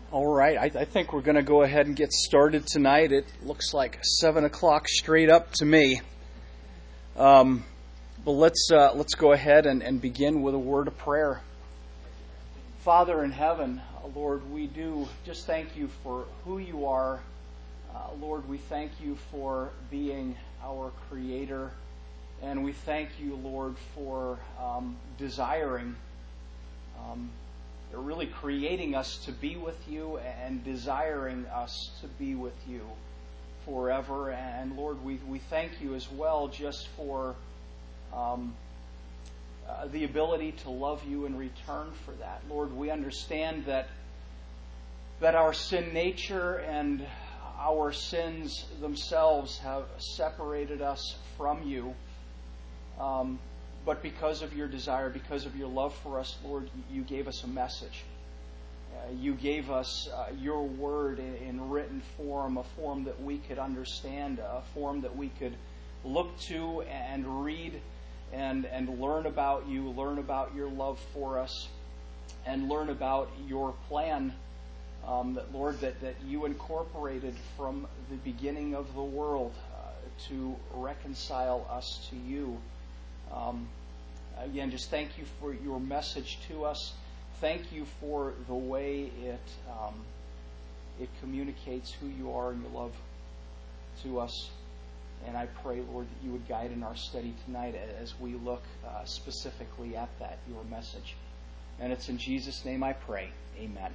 All right, I think we're going to go ahead and get started tonight. It looks like 7 o'clock straight up to me. But let's go ahead and begin with a word of prayer. Father in heaven, Lord, we do just thank you for who you are. Lord, we thank you for being our Creator. And we thank you, Lord, for desiring really creating us to be with you and desiring us to be with you forever. And Lord, we thank you as well just for the ability to love you in return for that. Lord, we understand that our sin nature and our sins themselves have separated us from you. But because of your desire, because of your love for us, Lord, you gave us a message. You gave us your word in written form, a form that we could understand, a form that we could look to and read and learn about you, learn about your love for us, and learn about your plan, Lord, that you incorporated from the beginning of the world to reconcile us to you. Again, just thank you for your message to us. Thank you for the way it communicates who you are and your love to us. And I pray, Lord, that you would guide in our study tonight as we look specifically at that, your message. And it's in Jesus' name I pray. Amen.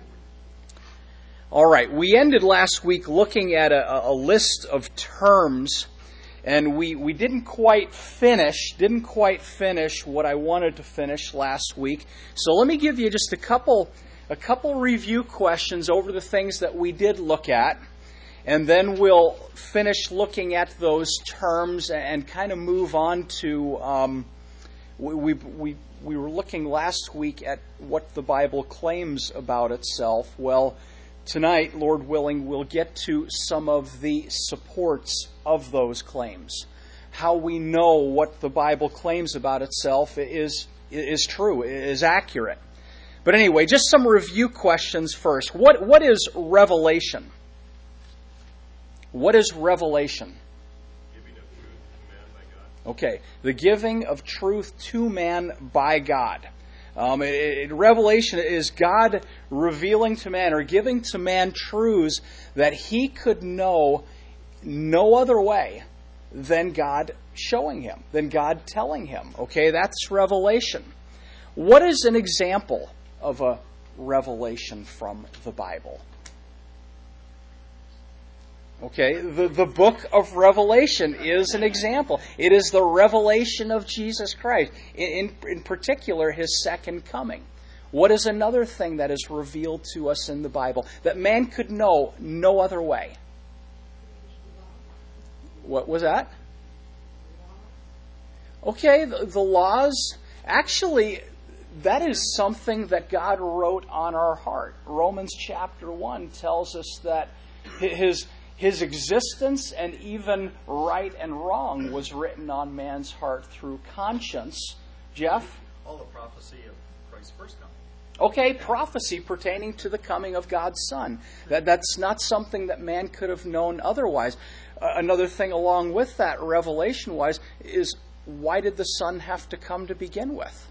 All right, we ended last week looking at a list of terms. And we didn't quite finish what I wanted to finish last week. So let me give you just a couple review questions over the things that we did look at. And then we'll finish looking at those terms and kind of move on to, we were looking last week at what the Bible claims about itself. Well, tonight, Lord willing, we'll get to some of the supports of those claims. How we know what the Bible claims about itself is true, is accurate. But anyway, just some review questions first. What is revelation? What is revelation? Giving of truth to man by God. Okay, the giving of truth to man by God. Revelation is God revealing to man or giving to man truths that he could know no other way than God showing him, than God telling him. Okay, that's revelation. What is an example of a revelation from the Bible? Okay, the book of Revelation is an example. It is the revelation of Jesus Christ, in particular, His second coming. What is another thing that is revealed to us in the Bible that man could know no other way? What was that? Okay, the laws. Actually, that is something that God wrote on our heart. Romans chapter 1 tells us that His existence and even right and wrong was written on man's heart through conscience. Jeff? All the prophecy of Christ's first coming. Okay, prophecy pertaining to the coming of God's Son. That's not something that man could have known otherwise. Another thing along with that, revelation-wise, is why did the Son have to come to begin with?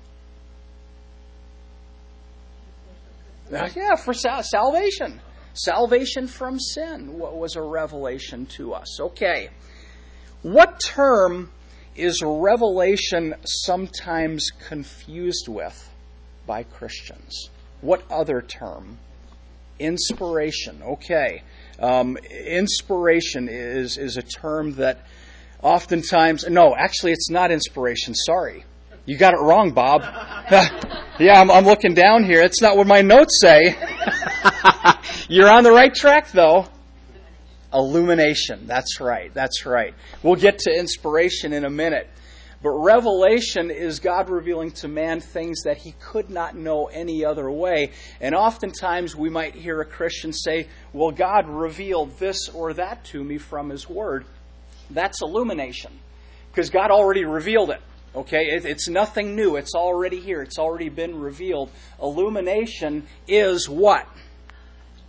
Yeah, for salvation. Salvation from sin was a revelation to us. Okay. What term is revelation sometimes confused with by Christians? What other term? Inspiration. Okay. Inspiration is a term that oftentimes... No, actually it's not inspiration. Sorry. You got it wrong, Bob. Yeah, I'm looking down here. It's not what my notes say. You're on the right track, though. Illumination. That's right. We'll get to inspiration in a minute. But revelation is God revealing to man things that he could not know any other way. And oftentimes we might hear a Christian say, well, God revealed this or that to me from His Word. That's illumination. Because God already revealed it. Okay, it's nothing new. It's already here. It's already been revealed. Illumination is what?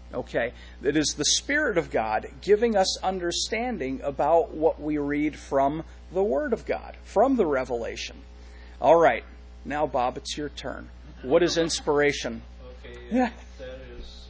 Okay, it is the Spirit of God giving us understanding about what we read from the Word of God, from the revelation. All right, now Bob, it's your turn. What is inspiration? Okay, Yeah. that is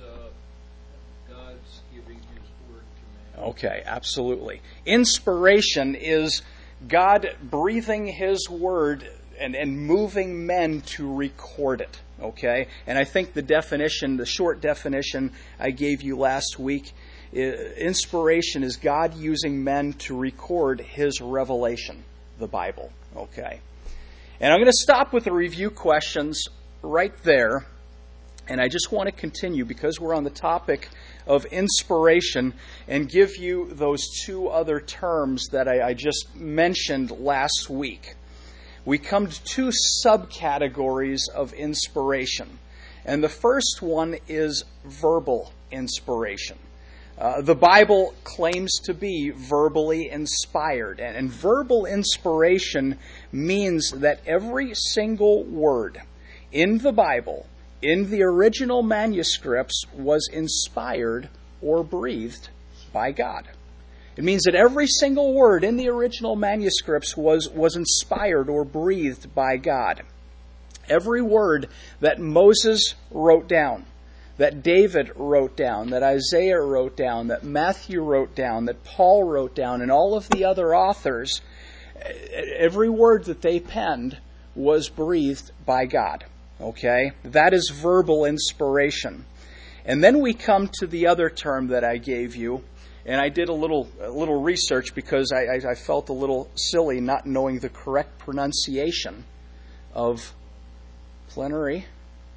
God's giving His word to man. Okay, absolutely. Inspiration is God breathing His Word and moving men to record it. Okay? And I think the short definition I gave you last week, inspiration is God using men to record His revelation, the Bible. Okay? And I'm going to stop with the review questions right there. And I just want to continue, because we're on the topic of inspiration, and give you those two other terms that I just mentioned last week. We come to two subcategories of inspiration. And the first one is verbal inspiration. The Bible claims to be verbally inspired. And verbal inspiration means that every single word in the Bible, in the original manuscripts, was inspired or breathed by God. It means that every single word in the original manuscripts was inspired or breathed by God. Every word that Moses wrote down, that David wrote down, that Isaiah wrote down, that Matthew wrote down, that Paul wrote down, and all of the other authors, every word that they penned was breathed by God. Okay? That is verbal inspiration. And then we come to the other term that I gave you. And I did a little research, because I felt a little silly not knowing the correct pronunciation of plenary.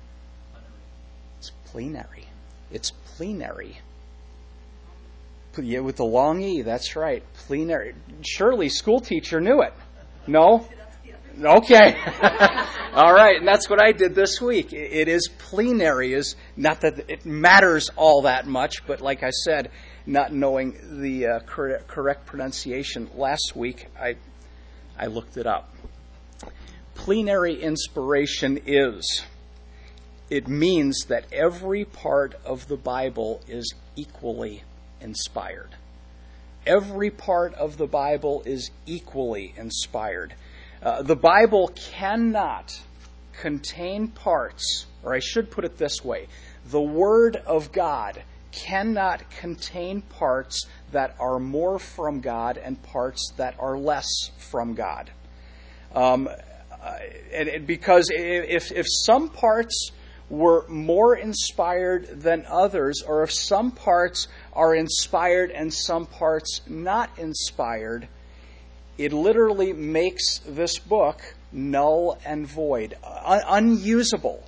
It's plenary. It's plenary. Yeah, with the long E, that's right. Plenary. Surely school teacher knew it. No? Okay. All right, and that's what I did this week. It is plenary. Is not that it matters all that much, but like I said, not knowing the correct pronunciation last week, I looked it up. Plenary inspiration it means that every part of the Bible is equally inspired. Every part of the Bible is equally inspired. The Bible cannot contain parts, or I should put it this way, the Word of God cannot contain parts that are more from God and parts that are less from God. Because if some parts were more inspired than others, or if some parts are inspired and some parts not inspired, it literally makes this book null and void, unusable.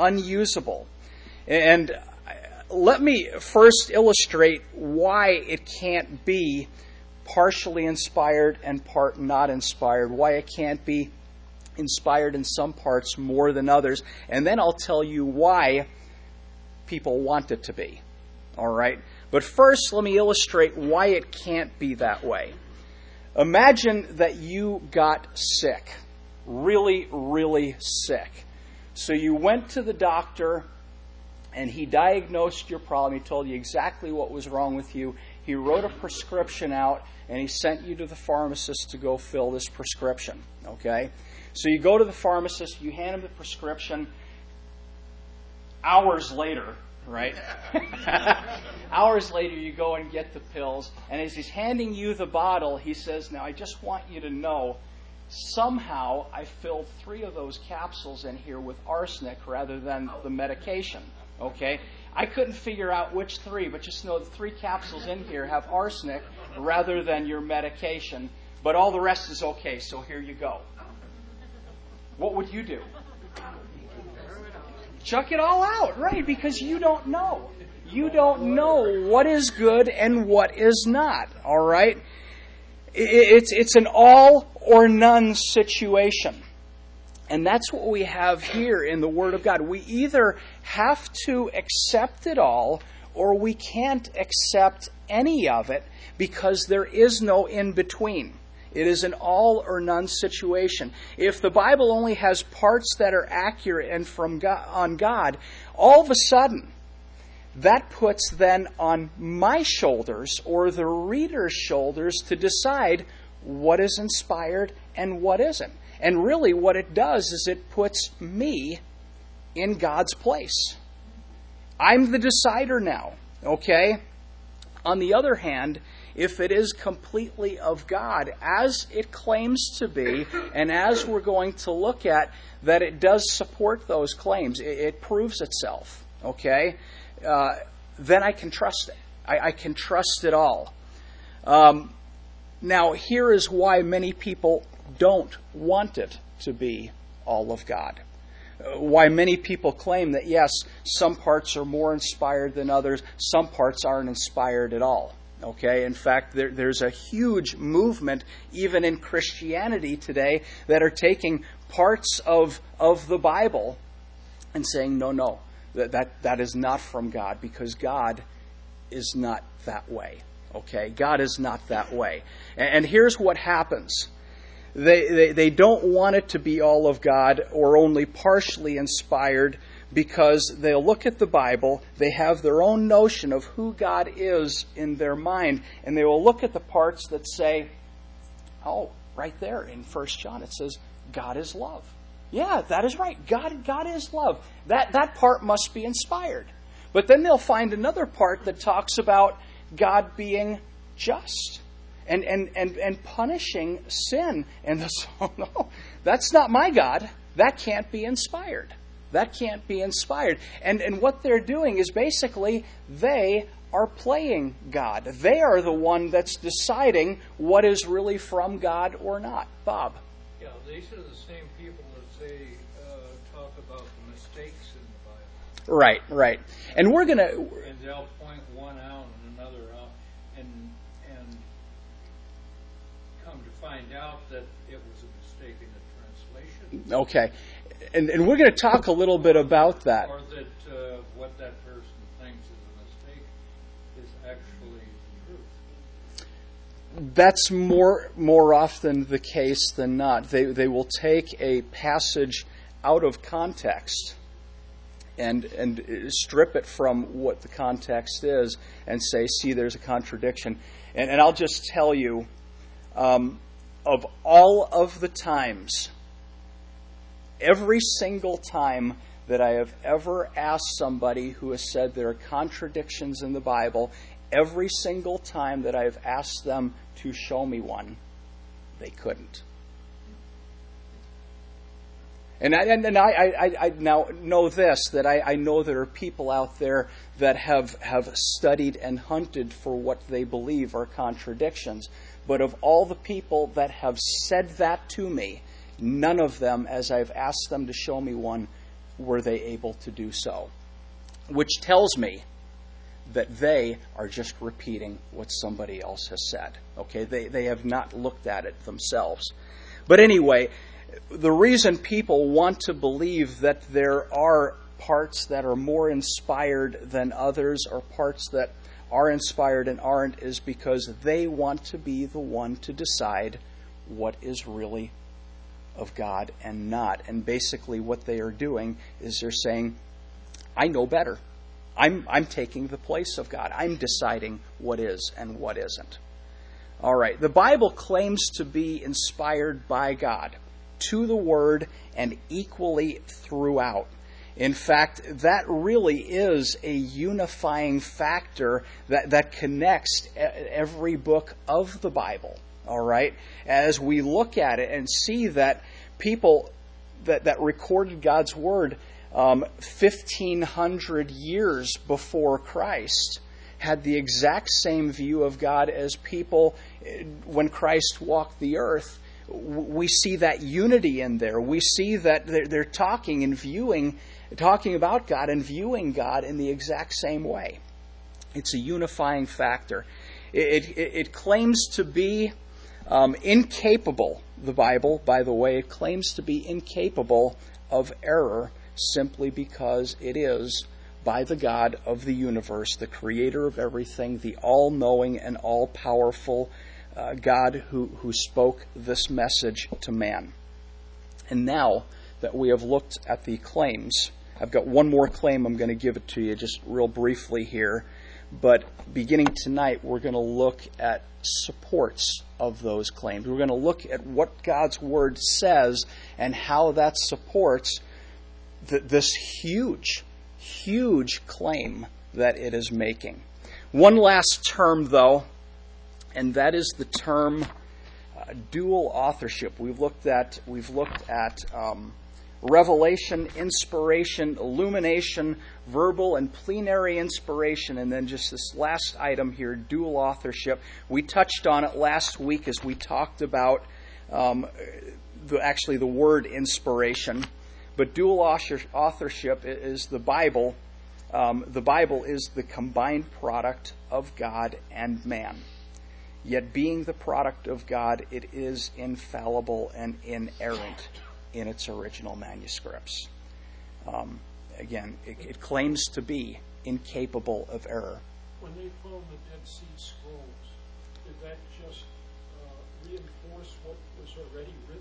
And let me first illustrate why it can't be partially inspired and part not inspired, why it can't be inspired in some parts more than others, and then I'll tell you why people want it to be. All right? But first, let me illustrate why it can't be that way. Imagine that you got sick, really, really sick. So you went to the doctor, and he diagnosed your problem. He told you exactly what was wrong with you. He wrote a prescription out, and he sent you to the pharmacist to go fill this prescription. Okay? So you go to the pharmacist, you hand him the prescription. Hours later, right? Hours later, you go and get the pills, and as he's handing you the bottle, he says, "Now, I just want you to know, somehow I filled 3 of those capsules in here with arsenic rather than the medication." Okay? I couldn't figure out which 3, but just know the 3 capsules in here have arsenic rather than your medication, but all the rest is okay, so here you go. What would you do? Chuck it all out, right? Because you don't know. You don't know what is good and what is not, all right? It's an all or none situation. And that's what we have here in the Word of God. We either have to accept it all, or we can't accept any of it, because there is no in between. It is an all or none situation. If the Bible only has parts that are accurate and from God, on God, all of a sudden, that puts then on my shoulders or the reader's shoulders to decide what is inspired and what isn't. And really what it does is it puts me in God's place. I'm the decider now, okay? On the other hand, if it is completely of God, as it claims to be, and as we're going to look at, that it does support those claims, it proves itself, okay? Then I can trust it. I can trust it all. Now, here is why many people don't want it to be all of God. Why many people claim that, yes, some parts are more inspired than others, some parts aren't inspired at all. Okay, in fact, there's a huge movement, even in Christianity today, that are taking parts of the Bible and saying, no, that is not from God, because God is not that way. Okay, God is not that way. And here's what happens. They don't want it to be all of God or only partially inspired, because they'll look at the Bible, they have their own notion of who God is in their mind, and they will look at the parts that say, oh, right there in 1 John it says, God is love. Yeah, that is right. God is love. That part must be inspired. But then they'll find another part that talks about God being just and punishing sin. And so, no, that's not my God. That can't be inspired. That can't be inspired. And what they're doing is basically they are playing God. They are the one that's deciding what is really from God or not. Bob? Yeah, these are the same people that say, talk about the mistakes in the Bible. Right. And we're going to... And they'll point one out and another out and come to find out that it was a mistake in the translation. Okay. And we're going to talk a little bit about that. Or that what that person thinks is a mistake is actually the truth. That's more often the case than not. They will take a passage out of context and strip it from what the context is and say, see, there's a contradiction. And I'll just tell you, of all of the times, every single time that I have ever asked somebody who has said there are contradictions in the Bible, every single time that I've asked them to show me one, they couldn't. And I now know this, that I know there are people out there that have studied and hunted for what they believe are contradictions. But of all the people that have said that to me, none of them, as I've asked them to show me one, were they able to do so. Which tells me that they are just repeating what somebody else has said. Okay, they have not looked at it themselves. But anyway, the reason people want to believe that there are parts that are more inspired than others, or parts that are inspired and aren't, is because they want to be the one to decide what is really of God and not. And basically what they are doing is they're saying, I know better. I'm taking the place of God. I'm deciding what is and what isn't. All right. The Bible claims to be inspired by God to the Word and equally throughout. In fact, that really is a unifying factor that connects every book of the Bible. All right? As we look at it and see that people that recorded God's Word 1,500 years before Christ had the exact same view of God as people when Christ walked the earth. We see that unity in there. We see that they're talking about God and viewing God in the exact same way. It's a unifying factor. It claims to be incapable, the Bible, by the way, it claims to be incapable of error simply because it is by the God of the universe, the creator of everything, the all-knowing and all-powerful God who spoke this message to man. And now that we have looked at the claims, I've got one more claim. I'm going to give it to you just real briefly here. But beginning tonight, we're going to look at supports of those claims. We're going to look at what God's Word says and how that supports this huge, huge claim that it is making. One last term, though, and that is the term dual authorship. We've looked at revelation, inspiration, illumination, verbal and plenary inspiration, and then just this last item here, dual authorship. We touched on it last week as we talked about the word inspiration. But dual authorship is the Bible. The Bible is the combined product of God and man. Yet being the product of God, it is infallible and inerrant in its original manuscripts. Again, it claims to be incapable of error. When they found the Dead Sea Scrolls, did that just reinforce what was already written?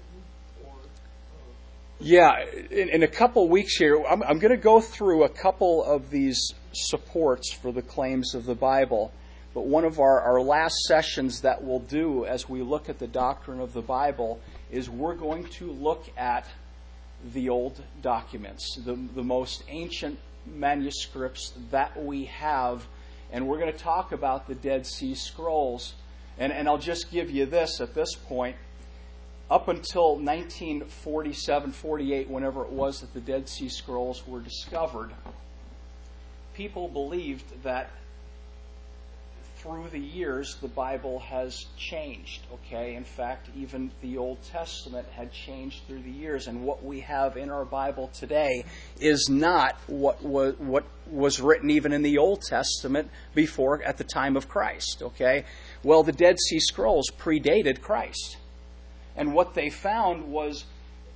Yeah, in a couple weeks here, I'm going to go through a couple of these supports for the claims of the Bible. But one of our last sessions that we'll do as we look at the doctrine of the Bible is we're going to look at the old documents, the most ancient manuscripts that we have. And we're going to talk about the Dead Sea Scrolls. And I'll just give you this at this point. Up until 1947-48, whenever it was that the Dead Sea Scrolls were discovered, people believed that through the years the Bible has changed. Okay, in fact, even the Old Testament had changed through the years, and what we have in our Bible today is not what was written even in the Old Testament before, at the time of Christ. Okay, well, the Dead Sea Scrolls predated Christ. And what they found was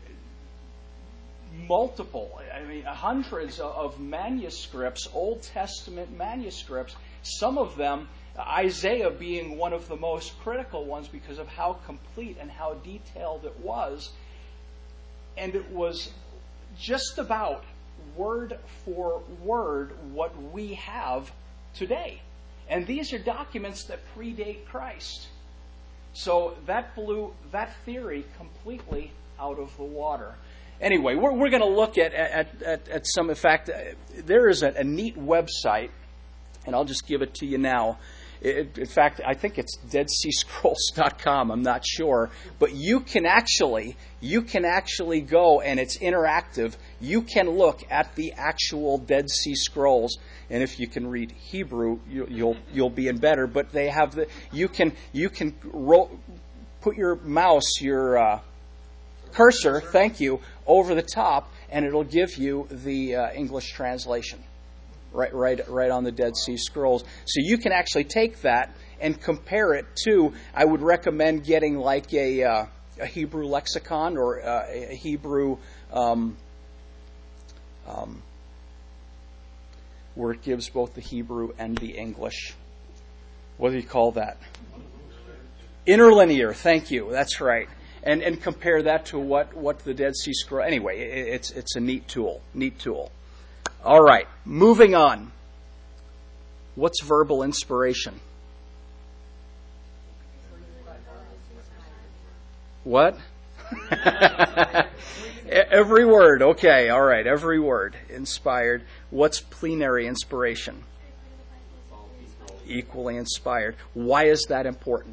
hundreds of manuscripts, Old Testament manuscripts, some of them, Isaiah being one of the most critical ones because of how complete and how detailed it was. And it was just about word for word what we have today. And these are documents that predate Christ. So that blew that theory completely out of the water. Anyway, we're going to look at some. In fact, there is a neat website, and I'll just give it to you now. In fact, I think it's deadseascrolls.com. I'm not sure, but you can actually go, and it's interactive. You can look at the actual Dead Sea Scrolls, and if you can read Hebrew, you'll be in better. But they have you can put your mouse, your cursor, thank you, over the top, and it'll give you the English translation. Right on the Dead Sea Scrolls. So you can actually take that and compare it to, I would recommend getting like a Hebrew lexicon or a Hebrew, where it gives both the Hebrew and the English. What do you call that? Interlinear, thank you, that's right. And compare that to what the Dead Sea Scroll. Anyway, it's a neat tool. All right, moving on. What's verbal inspiration? What? Every word. Okay, all right, every word inspired. What's plenary inspiration? Equally inspired. Why is that important?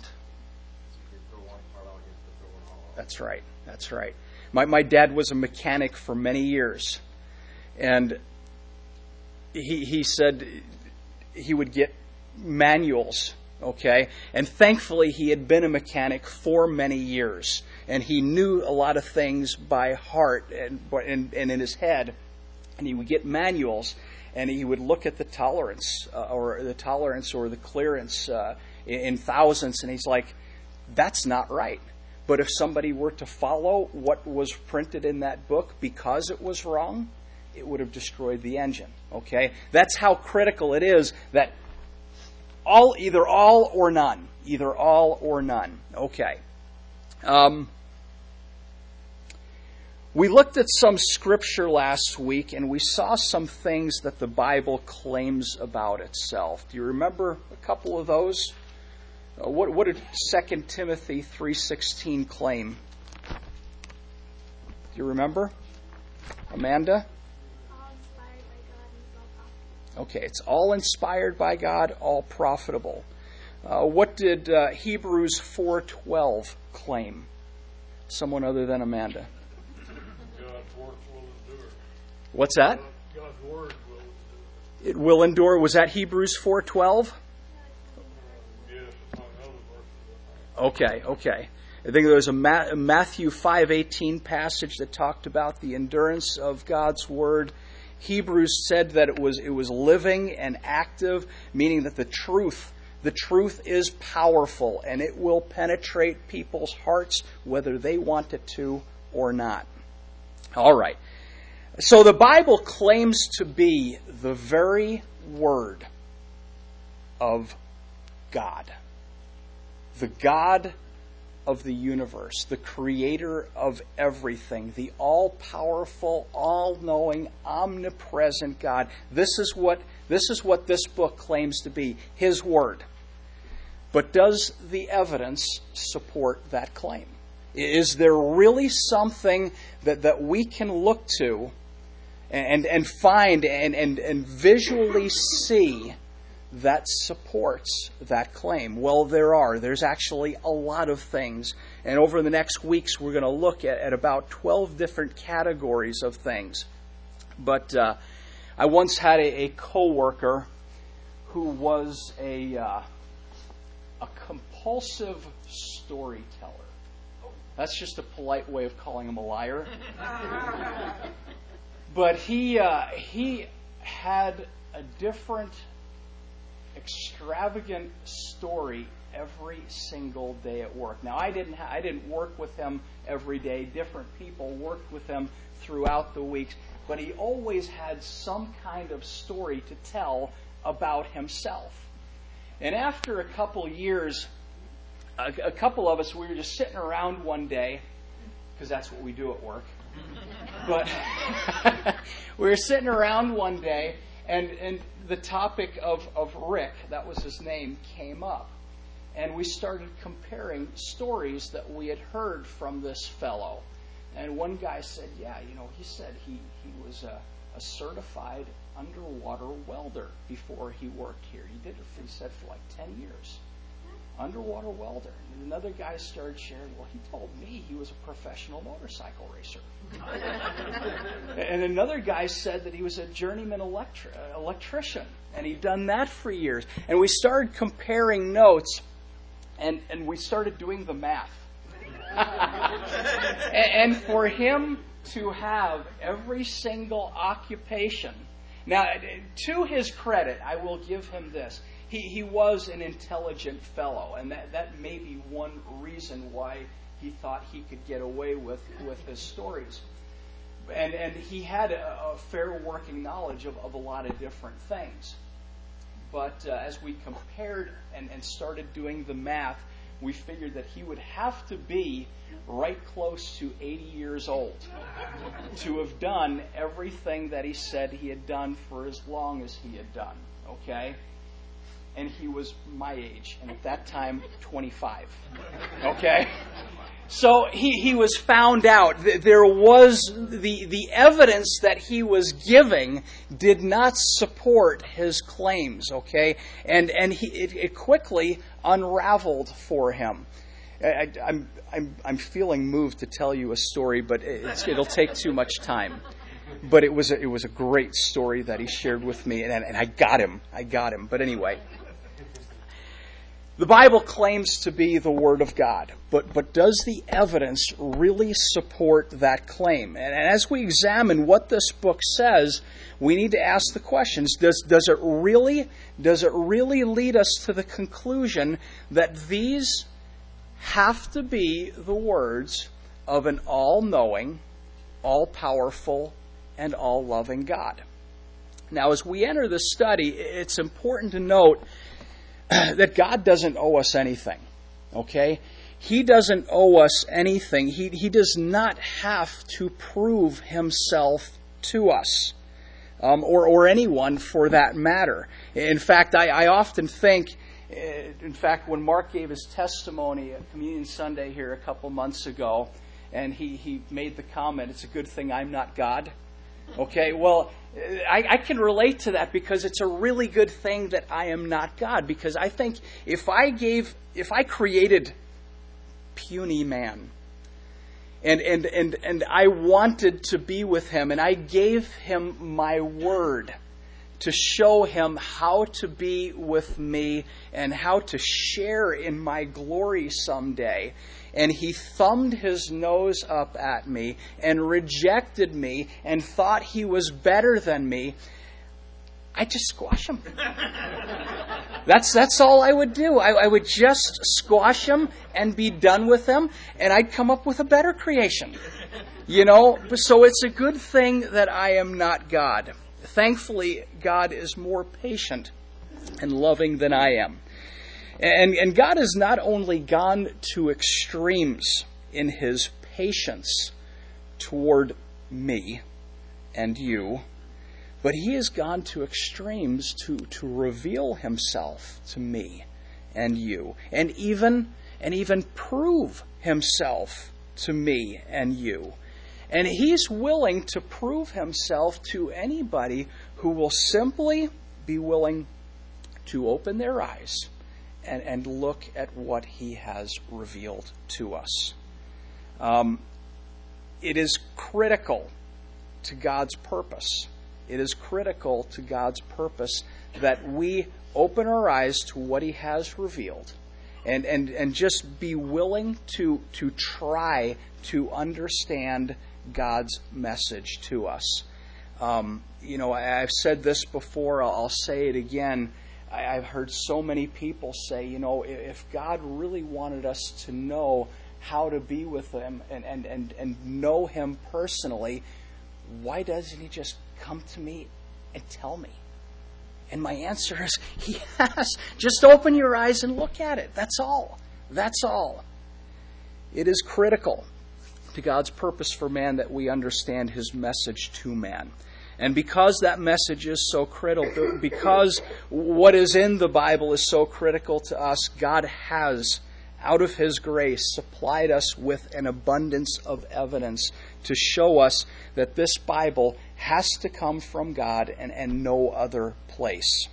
That's right. My dad was a mechanic for many years, and he said he would get manuals, okay? And thankfully he had been a mechanic for many years, and he knew a lot of things by heart and in his head, and he would get manuals, and he would look at the tolerance or the clearance in thousandths, and he's like, that's not right. But if somebody were to follow what was printed in that book because it was wrong, it would have destroyed the engine. Okay? That's how critical it is that either all or none. We looked at some scripture last week, and we saw some things that the Bible claims about itself. Do you remember a couple of those? What did 2 Timothy 3:16 claim? Do you remember? Amanda? Okay, it's all inspired by God, all profitable. What did Hebrews 4:12 claim? Someone other than Amanda. God's word will endure. What's that? God's word will endure. It will endure. Was that Hebrews 4:12? Yes, among other verses. Okay. I think there was a Matthew 5:18 passage that talked about the endurance of God's word. Hebrews said that it was living and active, meaning that the truth is powerful and it will penetrate people's hearts whether they want it to or not. All right. So the Bible claims to be the very word of God. The God of the universe, the creator of everything, the all-powerful, all-knowing, omnipresent God. This is what this book claims to be, His Word. But does the evidence support that claim? Is there really something that we can look to and find and visually see that supports that claim? Well, there are. There's actually a lot of things. And over the next weeks, we're going to look at about 12 different categories of things. But I once had a coworker who was a compulsive storyteller. That's just a polite way of calling him a liar. But he had a different extravagant story every single day at work. Now, I didn't work with him every day. Different people worked with him throughout the weeks, but he always had some kind of story to tell about himself. And after a couple years, a couple of us, we were just sitting around one day, because that's what we do at work. But we were sitting around one day, and the topic of Rick, that was his name, came up. And we started comparing stories that we had heard from this fellow. And one guy said, he said he was a certified underwater welder before he worked here. He did it, he said, for like 10 years. Underwater welder. And another guy started sharing, he told me he was a professional motorcycle racer. And another guy said that he was a journeyman electrician, and he'd done that for years. And we started comparing notes, and we started doing the math. And for him to have every single occupation. Now, to his credit, I will give him this. He was an intelligent fellow, and that may be one reason why he thought he could get away with his stories. And he had a fair working knowledge of a lot of different things. But as we compared and started doing the math, we figured that he would have to be right close to 80 years old to have done everything that he said he had done for as long as he had done. Okay? And he was my age, and at that time, 25. Okay? So he was found out. There was the evidence that he was giving did not support his claims, okay? And it quickly unraveled for him. I'm feeling moved to tell you a story, but it'll take too much time. But it was a great story that he shared with me, and I got him. But anyway. The Bible claims to be the Word of God, but does the evidence really support that claim? And as we examine what this book says, we need to ask the questions: Does it really lead us to the conclusion that these have to be the words of an all-knowing, all-powerful, and all-loving God? Now, as we enter this study, it's important to note that God doesn't owe us anything, okay? He doesn't owe us anything. He does not have to prove himself to us, or anyone for that matter. In fact, I often think, when Mark gave his testimony at Communion Sunday here a couple months ago, and he made the comment, "It's a good thing I'm not God." Okay, well, I can relate to that because it's a really good thing that I am not God, because I think if I created puny man, and I wanted to be with him, and I gave him my word to show him how to be with me and how to share in my glory someday, and he thumbed his nose up at me and rejected me and thought he was better than me, I'd just squash him. That's all I would do. I would just squash him and be done with him, and I'd come up with a better creation. So it's a good thing that I am not God. Thankfully, God is more patient and loving than I am. And God has not only gone to extremes in his patience toward me and you, but he has gone to extremes to reveal himself to me and you, and even prove himself to me and you. And he's willing to prove himself to anybody who will simply be willing to open their eyes and look at what he has revealed to us. It is critical to God's purpose. It is critical to God's purpose that we open our eyes to what he has revealed and just be willing to try to understand God's message to us. I've said this before, I'll say it again. I've heard so many people say, if God really wanted us to know how to be with him and know him personally, why doesn't he just come to me and tell me? And my answer is, he has. Just open your eyes and look at it. That's all. That's all. It is critical to God's purpose for man that we understand his message to man. And because that message is so critical, because what is in the Bible is so critical to us, God has, out of his grace, supplied us with an abundance of evidence to show us that this Bible has to come from God and no other place.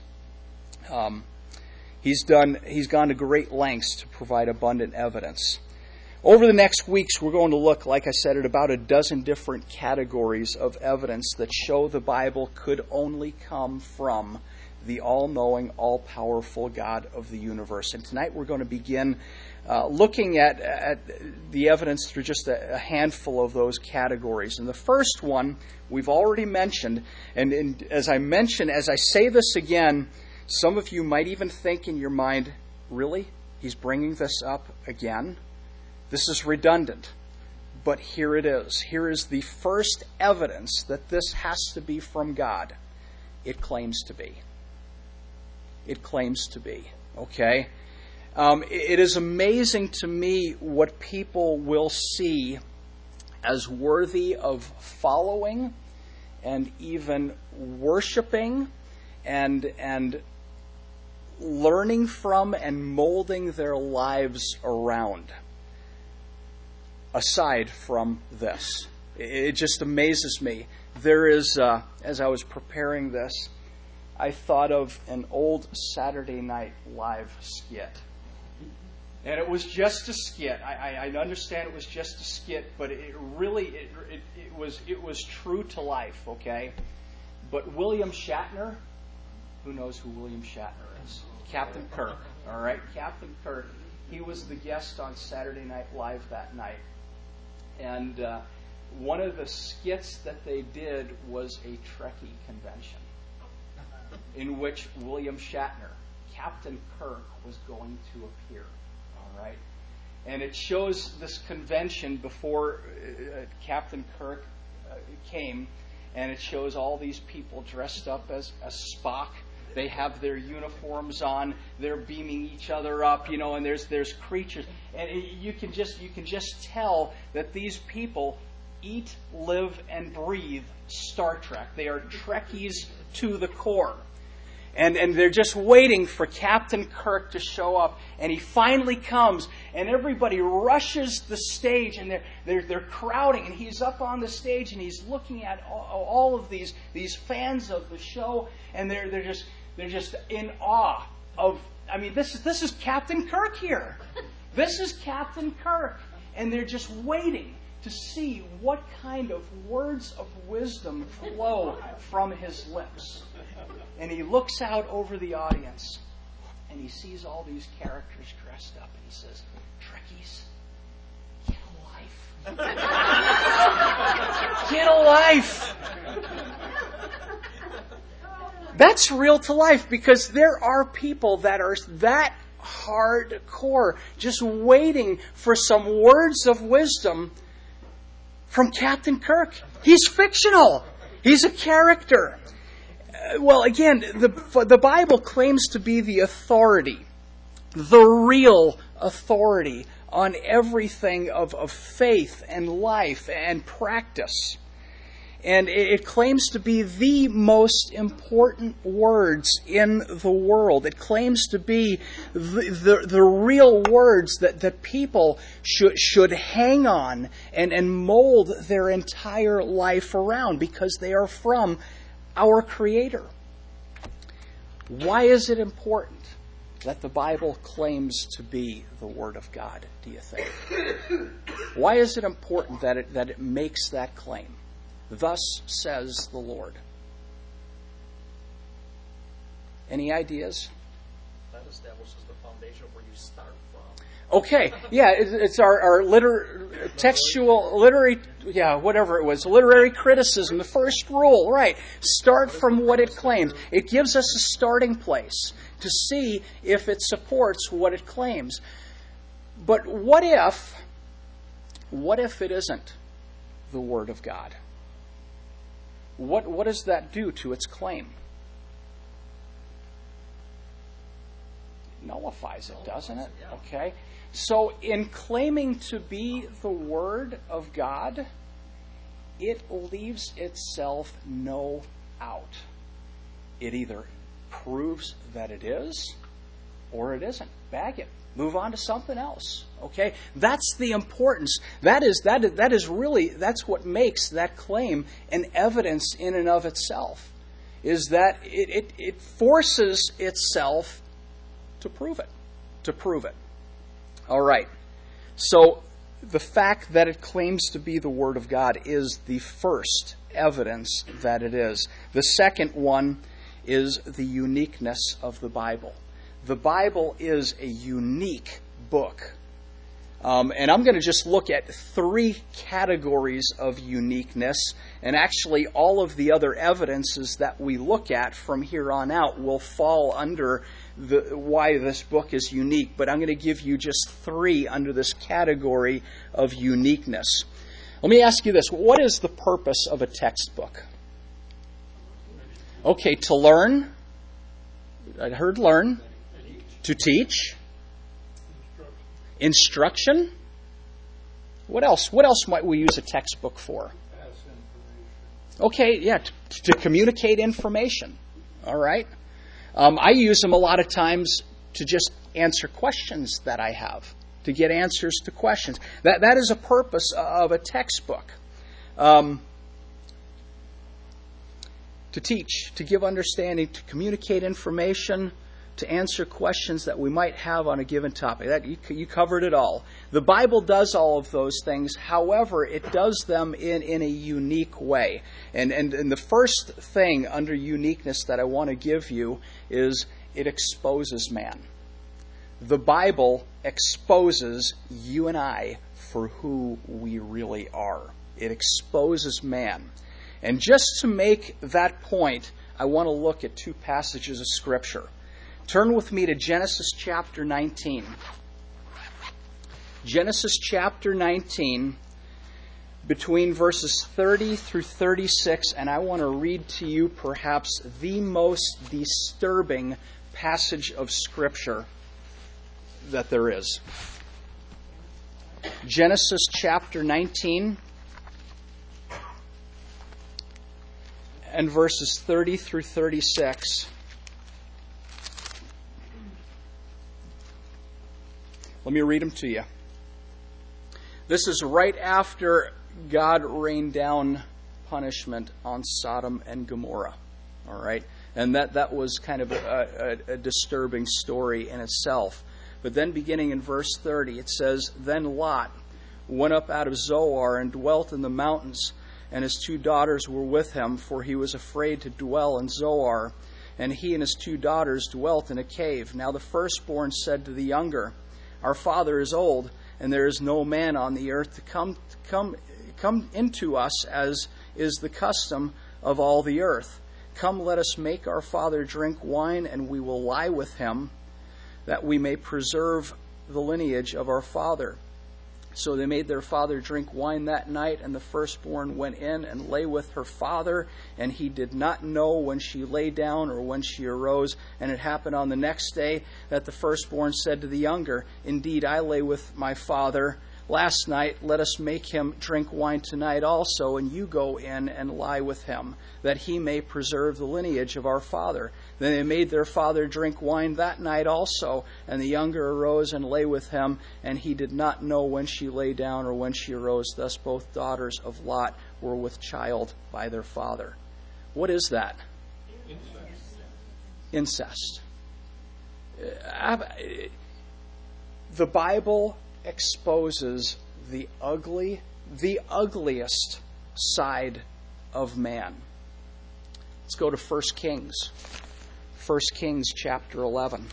He's gone to great lengths to provide abundant evidence. Over the next weeks, we're going to look, like I said, at about a dozen different categories of evidence that show the Bible could only come from the all-knowing, all-powerful God of the universe. And tonight we're going to begin looking at the evidence through just a handful of those categories. And the first one we've already mentioned, and as I say this again, some of you might even think in your mind, really? He's bringing this up again? This is redundant, but here it is. Here is the first evidence that this has to be from God. It claims to be. It claims to be. Okay? It is amazing to me what people will see as worthy of following and even worshiping and learning from and molding their lives around. Aside from this, it just amazes me. There is, as I was preparing this, I thought of an old Saturday Night Live skit. And it was just a skit. I understand it was just a skit, but it was true to life, okay? But William Shatner, who knows who William Shatner is? Captain Kirk, all right? Captain Kirk, he was the guest on Saturday Night Live that night. And one of the skits that they did was a Trekkie convention in which William Shatner, Captain Kirk, was going to appear. All right? And it shows this convention before Captain Kirk came, and it shows all these people dressed up as Spock They have their uniforms on. They're beaming each other up, and there's creatures. And you can just tell that these people eat, live, and breathe Star Trek. They are Trekkies to the core. And they're just waiting for Captain Kirk to show up. And he finally comes, and everybody rushes the stage, and they're crowding. And he's up on the stage, and he's looking at all of these fans of the show, and they're just in awe of. I mean, this is Captain Kirk here. This is Captain Kirk, and they're just waiting to see what kind of words of wisdom flow from his lips. And he looks out over the audience, and he sees all these characters dressed up, and he says, "Trekkies, get a life. Get a life." That's real to life, because there are people that are that hardcore, just waiting for some words of wisdom from Captain Kirk. He's fictional. He's a character. Well, again, the Bible claims to be the authority, the real authority on everything of faith and life and practice. And it claims to be the most important words in the world. It claims to be the real words that people should hang on and mold their entire life around, because they are from our Creator. Why is it important that the Bible claims to be the Word of God, do you think? Why is it important that it makes that claim? Thus says the Lord. Any ideas? That establishes the foundation of where you start from. Okay, yeah, it's our textual, literary, whatever it was, literary criticism, the first rule, right. Start from what it claims. It gives us a starting place to see if it supports what it claims. But what if it isn't the Word of God? What does that do to its claim? It nullifies it, doesn't it? Okay. So in claiming to be the Word of God, it leaves itself no out. It either proves that it is, or it isn't. Bag it. Move on to something else. Okay? That's the importance. That is really, that's what makes that claim an evidence in and of itself. Is that it forces itself to prove it. To prove it. All right. So the fact that it claims to be the Word of God is the first evidence that it is. The second one is the uniqueness of the Bible. The Bible is a unique book. And I'm going to just look at 3 categories of uniqueness. And actually, all of the other evidences that we look at from here on out will fall under why this book is unique. But I'm going to give you just 3 under this category of uniqueness. Let me ask you this. What is the purpose of a textbook? Okay, to learn. I heard learn. To teach. Instruction. What else? What else might we use a textbook for? Okay, yeah, to communicate information. All right. I use them a lot of times to just answer questions that I have, to get answers to questions. That is a purpose of a textbook. To teach, to give understanding, to communicate information, to answer questions that we might have on a given topic. You covered it all. The Bible does all of those things. However, it does them in a unique way. And the first thing under uniqueness that I want to give you is it exposes man. The Bible exposes you and I for who we really are. It exposes man. And just to make that point, I want to look at 2 passages of Scripture. Turn with me to Genesis chapter 19. Genesis chapter 19. between verses 30 through 36, and I want to read to you perhaps the most disturbing passage of Scripture that there is. Genesis chapter 19 and verses 30 through 36. Let me read them to you. This is right after God rained down punishment on Sodom and Gomorrah. All right? And that was kind of a disturbing story in itself. But then beginning in verse 30, it says, Then Lot went up out of Zoar and dwelt in the mountains, and his 2 daughters were with him, for he was afraid to dwell in Zoar. And he and his 2 daughters dwelt in a cave. Now the firstborn said to the younger, Our father is old, and there is no man on the earth to come into us, as is the custom of all the earth. Come, let us make our father drink wine, and we will lie with him, that we may preserve the lineage of our father. So they made their father drink wine that night, and the firstborn went in and lay with her father, and he did not know when she lay down or when she arose. And it happened on the next day that the firstborn said to the younger, Indeed, I lay with my father last night. Let us make him drink wine tonight also, and you go in and lie with him, that he may preserve the lineage of our father. Then they made their father drink wine that night also, and the younger arose and lay with him, and he did not know when she lay down or when she arose. Thus both daughters of Lot were with child by their father. What is that? Incest. The Bible exposes the ugliest side of man. Let's go to 1 Kings. 1 Kings chapter 11.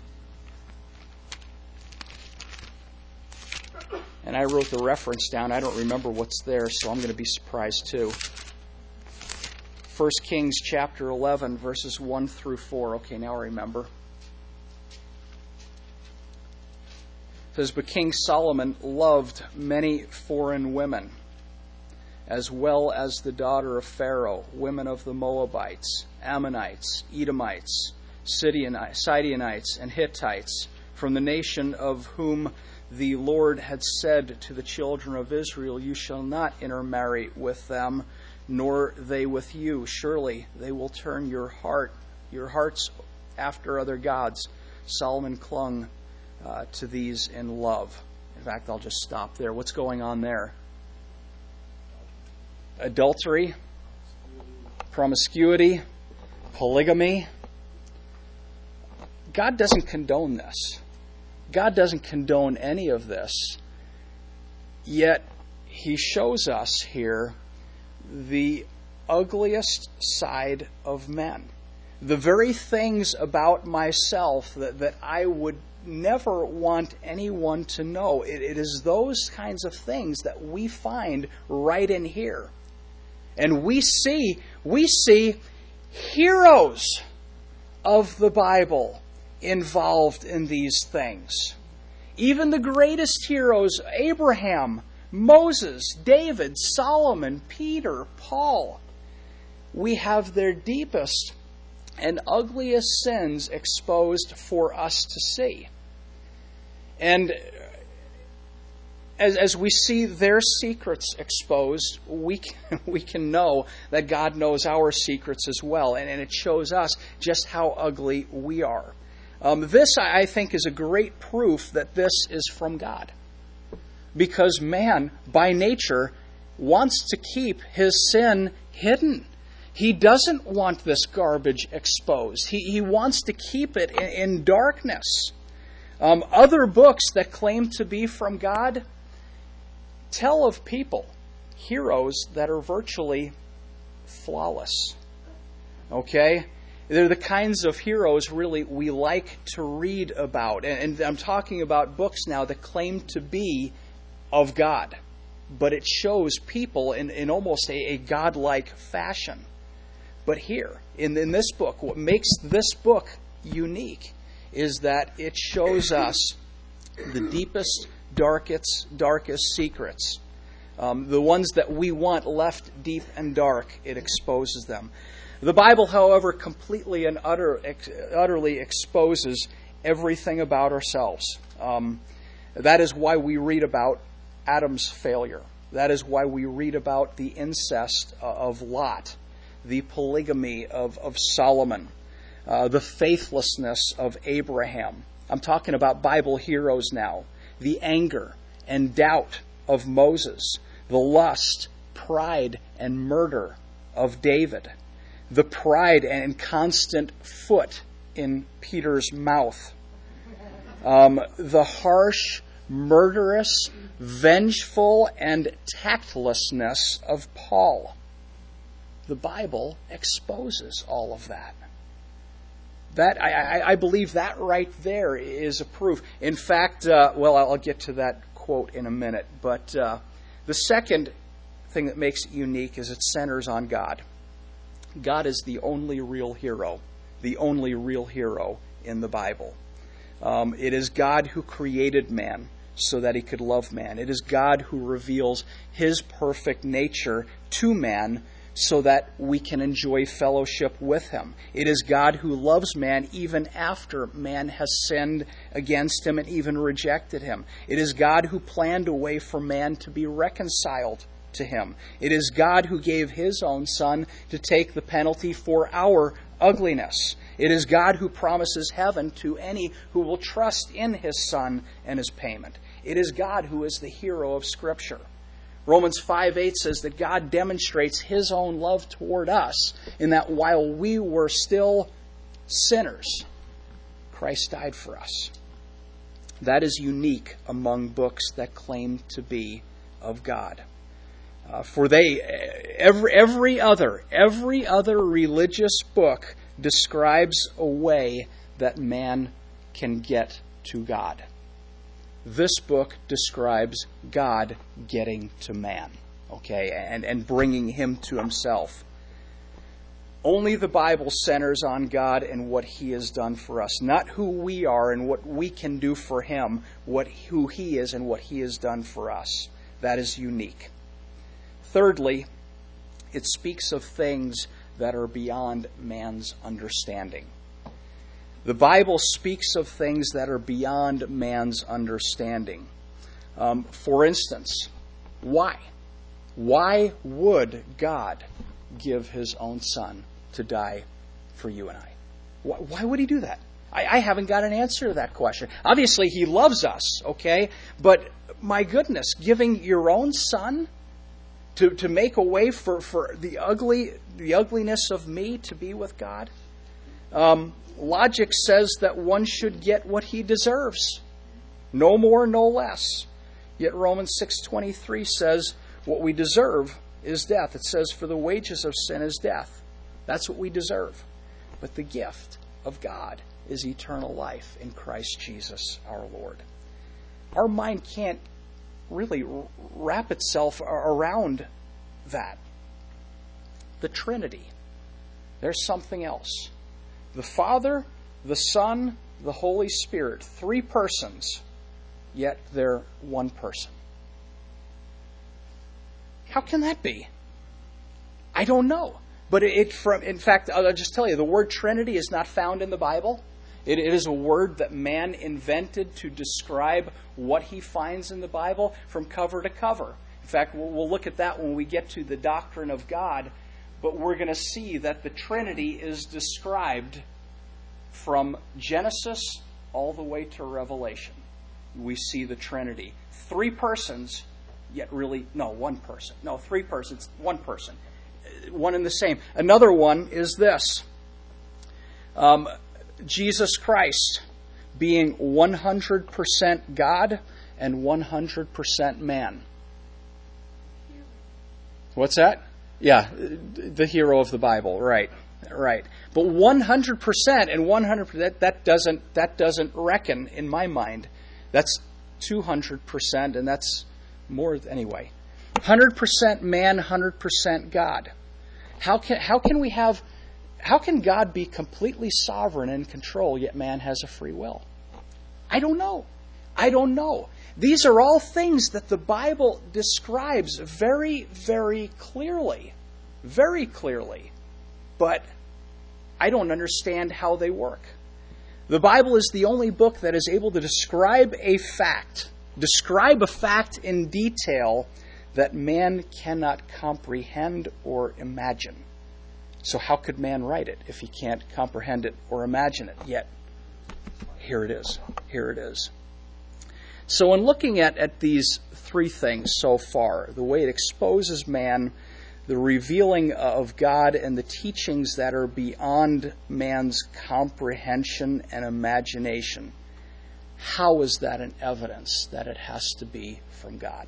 And I wrote the reference down. I don't remember what's there, so I'm going to be surprised too. 1 Kings chapter 11, verses 1 through 4. Okay, now I remember. It says, But King Solomon loved many foreign women, as well as the daughter of Pharaoh, women of the Moabites, Ammonites, Edomites, Sidonites, and Hittites, from the nation of whom the Lord had said to the children of Israel, You shall not intermarry with them, nor they with you. Surely they will turn your hearts after other gods. Solomon clung to these in love. In fact, I'll just stop there. What's going on there? Adultery, promiscuity, polygamy. God doesn't condone this. God doesn't condone any of this. Yet He shows us here the ugliest side of men. The very things about myself that I would never want anyone to know. It is those kinds of things that we find right in here. And we see heroes of the Bible involved in these things. Even the greatest heroes, Abraham, Moses, David, Solomon, Peter, Paul, we have their deepest and ugliest sins exposed for us to see. And as we see their secrets exposed, we can know that God knows our secrets as well. And it shows us just how ugly we are. This, I think, is a great proof that this is from God. Because man, by nature, wants to keep his sin hidden. He doesn't want this garbage exposed. He wants to keep it in darkness. Other books that claim to be from God tell of people, heroes that are virtually flawless. Okay? They're the kinds of heroes really we like to read about. And I'm talking about books now that claim to be of God. But it shows people in almost a godlike fashion. But here, in this book, what makes this book unique is that it shows us the deepest, darkest secrets The ones that we want left deep and dark, it exposes them. The Bible, however, completely and utterly exposes everything about ourselves. That is why we read about Adam's failure. That is why we read about the incest of Lot, the polygamy of Solomon, the faithlessness of Abraham. I'm talking about Bible heroes now. The anger and doubt of Moses, the lust, pride, and murder of David, the pride and constant foot in Peter's mouth, the harsh, murderous, vengeful, and tactlessness of Paul. The Bible exposes all of that. I believe that right there is a proof. In fact, I'll get to that quote in a minute, but the second thing that makes it unique is it centers on God. God is the only real hero in the Bible. It is God who created man so that he could love man. It is God who reveals his perfect nature to man so that we can enjoy fellowship with him. It is God who loves man even after man has sinned against him and even rejected him. It is God who planned a way for man to be reconciled to him. It is God who gave his own Son to take the penalty for our ugliness. It is God who promises heaven to any who will trust in his Son and his payment. It is God who is the hero of Scripture. Romans 5:8 says that God demonstrates his own love toward us in that while we were still sinners, Christ died for us. That is unique among books that claim to be of God. For every other religious book describes a way that man can get to God. This book describes God getting to man, okay, and bringing him to himself. Only the Bible centers on God and what he has done for us, not who we are and what we can do for him, who he is and what he has done for us. That is unique. Thirdly, it speaks of things that are beyond man's understanding. The Bible speaks of things that are beyond man's understanding. For instance, why? Why would God give his own Son to die for you and I? Why would he do that? I haven't got an answer to that question. Obviously, he loves us, okay? But my goodness, giving your own Son to make a way for the ugliness of me to be with God? Logic says that one should get what he deserves. No more, no less. Yet Romans 6:23 says what we deserve is death. It says, for the wages of sin is death. That's what we deserve. But the gift of God is eternal life in Christ Jesus our Lord. Our mind can't really wrap itself around that. The Trinity. There's something else. The Father, the Son, the Holy Spirit. 3 persons, yet they're one person. How can that be? I don't know. But in fact, I'll just tell you, the word Trinity is not found in the Bible. It is a word that man invented to describe what he finds in the Bible from cover to cover. In fact, we'll look at that when we get to the doctrine of God. But we're going to see that the Trinity is described from Genesis all the way to Revelation. We see the Trinity. 3 persons, yet really, no, 1 person. No, 3 persons, 1 person. One and the same. Another one is this. Jesus Christ being 100% God and 100% man. What's that? Yeah, the hero of the Bible, right. But 100% and 100%, that doesn't reckon in my mind. That's 200%, and that's more anyway. 100% man, 100% God. How can God be completely sovereign and in control, yet man has a free will? I don't know. I don't know. These are all things that the Bible describes very, very clearly. Very clearly. But I don't understand how they work. The Bible is the only book that is able to describe a fact in detail that man cannot comprehend or imagine. So how could man write it if he can't comprehend it or imagine it? Yet, here it is. Here it is. So in looking at these three things so far, the way it exposes man, the revealing of God, and the teachings that are beyond man's comprehension and imagination, how is that an evidence that it has to be from God?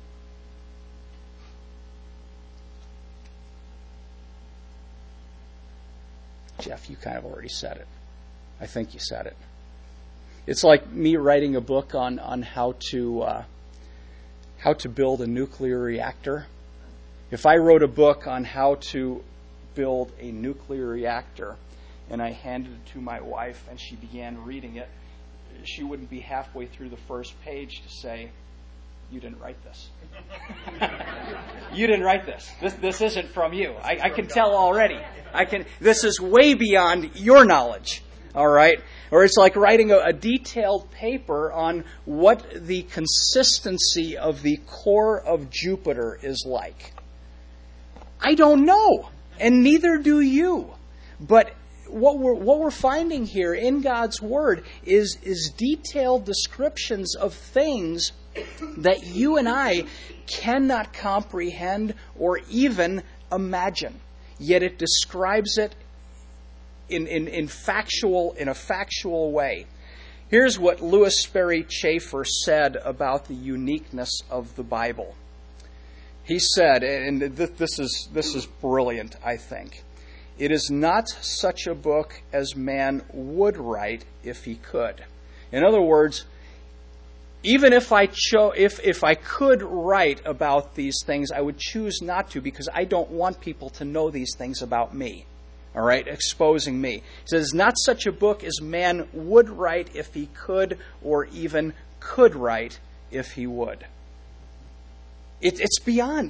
Jeff, you kind of already said it. I think you said it. It's like me writing a book on how to build a nuclear reactor. If I wrote a book on how to build a nuclear reactor and I handed it to my wife and she began reading it, she wouldn't be halfway through the first page to say, "You didn't write this. You didn't write this. This isn't from you. I can tell already. This is way beyond your knowledge." All right? Or it's like writing a detailed paper on what the consistency of the core of Jupiter is like. I don't know, and neither do you. But what we're finding here in God's Word is detailed descriptions of things that you and I cannot comprehend or even imagine. Yet it describes it in a factual way. Here's what Louis Sperry Chafer said about the uniqueness of the Bible. He said, and this is brilliant, I think, "It is not such a book as man would write if he could." In other words, even if I could write about these things, I would choose not to because I don't want people to know these things about me. All right, exposing me. He says, "Not such a book as man would write if he could, or even could write if he would." It is beyond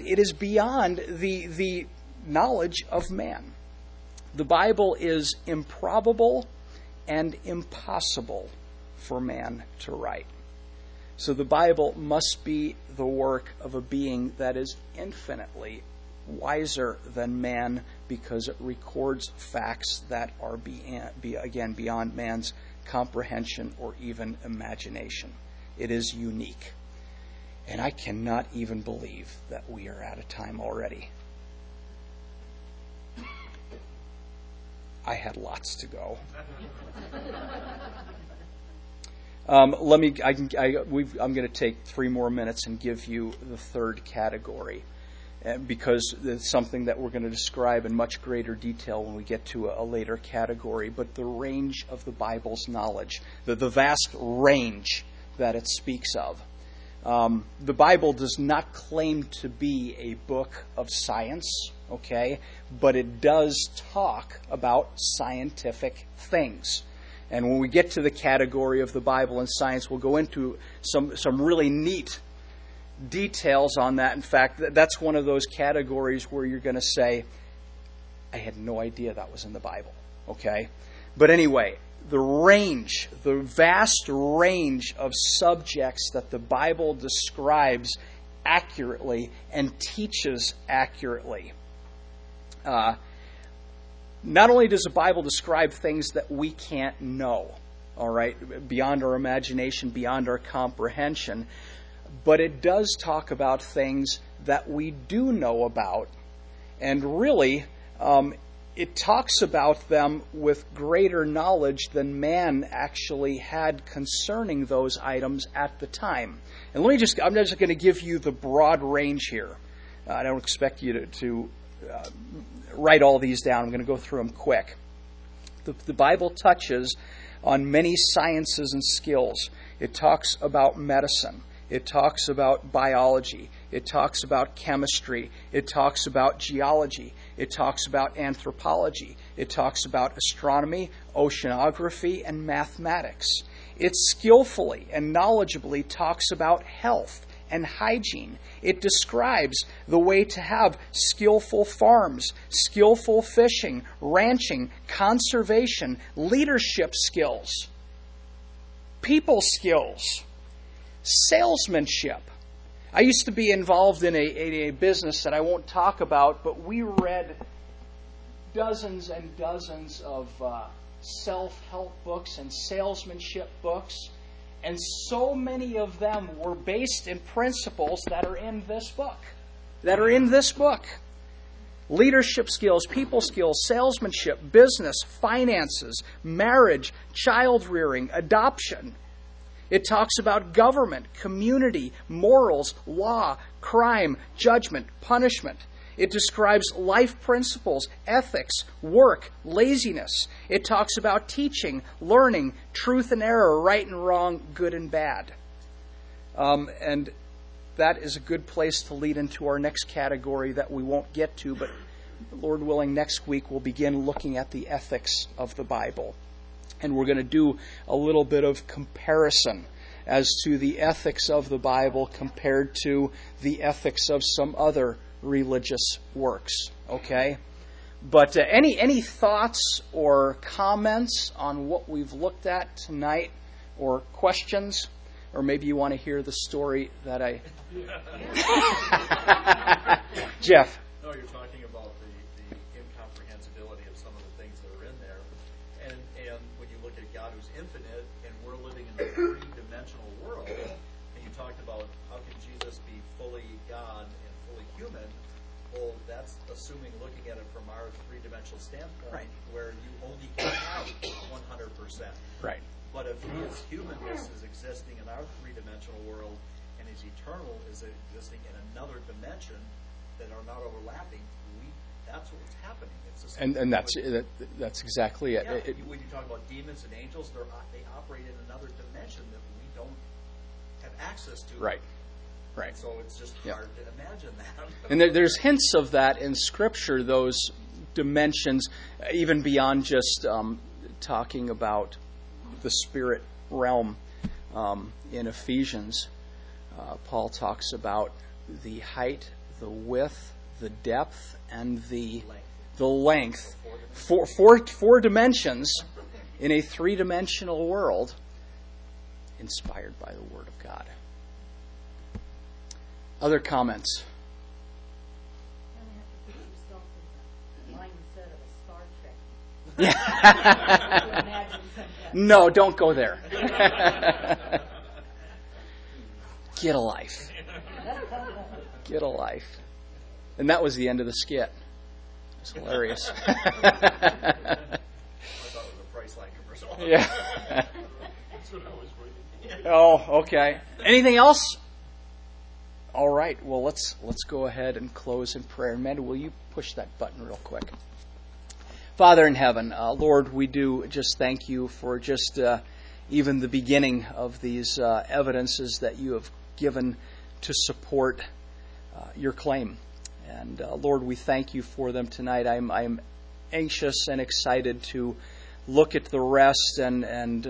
the knowledge of man. The Bible is improbable and impossible for man to write. So the Bible must be the work of a being that is infinitely wiser than man, because it records facts that are beyond man's comprehension or even imagination. It is unique. And I cannot even believe that we are out of time already. I had lots to go. I'm going to take 3 more minutes and give you the third category, because it's something that we're going to describe in much greater detail when we get to a later category. But the range of the Bible's knowledge, the vast range that it speaks of. The Bible does not claim to be a book of science, okay? But it does talk about scientific things. And when we get to the category of the Bible and science, we'll go into some really neat details on that. In fact, that's one of those categories where you're going to say, "I had no idea that was in the Bible," okay? But anyway, the vast range of subjects that the Bible describes accurately and teaches accurately. Not only does the Bible describe things that we can't know, all right, beyond our imagination, beyond our comprehension, but it does talk about things that we do know about, and really, it talks about them with greater knowledge than man actually had concerning those items at the time. And I'm just going to give you the broad range here. I don't expect you to write all these down. I'm going to go through them quick. The Bible touches on many sciences and skills. It talks about medicine. It talks about biology. It talks about chemistry. It talks about geology. It talks about anthropology. It talks about astronomy, oceanography, and mathematics. It skillfully and knowledgeably talks about health and hygiene. It describes the way to have skillful farms, skillful fishing, ranching, conservation, leadership skills, people skills, salesmanship. I used to be involved in a business that I won't talk about, but we read dozens and dozens of self-help books and salesmanship books, and so many of them were based in principles that are in this book. Leadership skills, people skills, salesmanship, business, finances, marriage, child rearing, adoption. It talks about government, community, morals, law, crime, judgment, punishment. It describes life principles, ethics, work, laziness. It talks about teaching, learning, truth and error, right and wrong, good and bad. And that is a good place to lead into our next category that we won't get to, but Lord willing, next week we'll begin looking at the ethics of the Bible. And we're going to do a little bit of comparison as to the ethics of the Bible compared to the ethics of some other religious works. Okay? But any thoughts or comments on what we've looked at tonight, or questions? Or maybe you want to hear the story that I... Jeff. No, you're talking about the incomprehensibility of some of the things that are in there. And when you look at God who's infinite, and we're living in a three-dimensional world, and you talked about how can Jesus be fully God and fully human, well, that's assuming looking at it from our three-dimensional standpoint, right, where you only can have 100%. Right. But if his humanness is existing in our three-dimensional world, and his eternal is existing in another dimension that are not overlapping, that's what's happening. It's and that's exactly it. Yeah, when you talk about demons and angels, they operate in another dimension that we don't have access to. Right. Right. So it's just hard to imagine that. And there's hints of that in Scripture, those dimensions, even beyond just talking about the spirit realm. In Ephesians, Paul talks about the height, the width, the depth, and the length. Four dimensions in a three-dimensional world inspired by the Word of God. Other comments? You have to put yourself in the mindset of a Star Trek. No, don't go there. Get a life. Get a life. And that was the end of the skit. It was hilarious. I thought it was a Priceline commercial. Yeah. That's what I was waiting. Oh, okay. Anything else? All right. Well, let's go ahead and close in prayer. Amanda, will you push that button real quick? Father in heaven, Lord, we do just thank you for just even the beginning of these evidences that you have given to support your claim. And Lord, we thank you for them tonight. I'm anxious and excited to look at the rest and